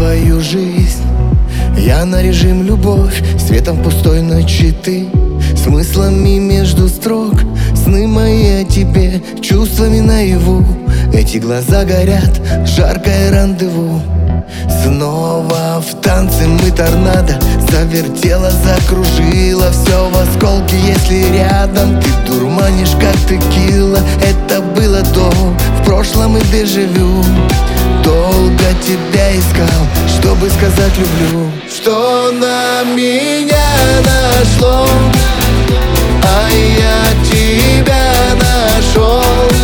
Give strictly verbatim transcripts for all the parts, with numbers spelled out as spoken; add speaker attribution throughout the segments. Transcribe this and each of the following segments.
Speaker 1: свою жизнь. Я на режим любовь, светом в пустой ночи ты, смыслами между строк, сны мои о тебе, чувствами наяву. Эти глаза горят, жаркое рандеву. Снова в танце мы торнадо, завертела, закружила все в осколки, если рядом ты дурманишь, как текила. Это было до, в прошлом и дежавю. Долго тебя искал, чтобы сказать люблю. Что на меня нашло, а я тебя нашел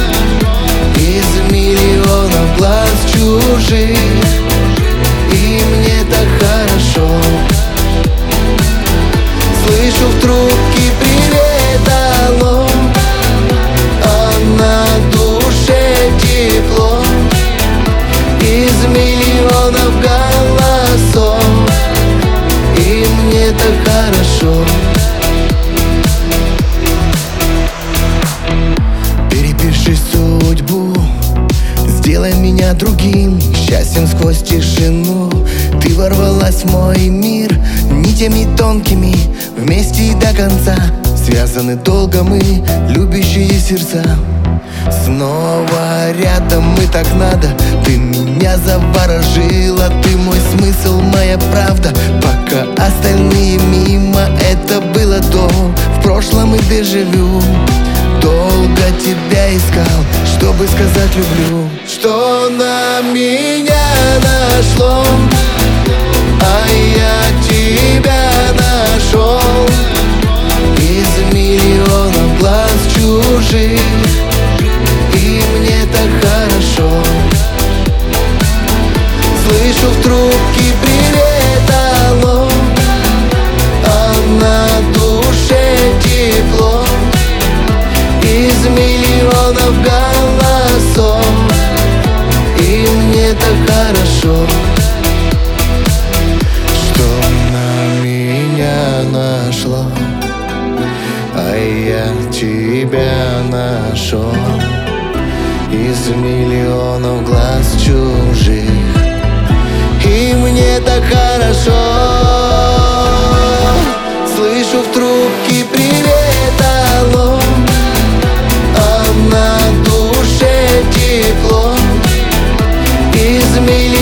Speaker 1: из миллионов глаз чужих, и мне так хорошо. Слышу в трубке привет, алло, а на душе тепло из миллионов голосов, и мне так хорошо. Перепиши судьбу, сделай меня другим, счастьем сквозь тишину. Ты ворвалась в мой мир нитями тонкими, вместе и до конца связаны долго мы, любящие сердца. Снова рядом, мы так надо, ты меня заворожила, ты мой смысл, моя правда, пока остальные мимо. Это было до, в прошлом и дежавю. Долго тебя искал, чтобы сказать люблю. Что на меня нашло, а я тебя нашел из миллионов глаз чужих, и мне так хорошо. Слышу в трубке привет, алло, а на душе тепло из миллионов голосов, и мне так хорошо. Что на меня нашло, а я тебя нашел из миллионов глаз чужих, и мне так хорошо. Слышу в трубке привет, алло, а на душе тепло из миллионов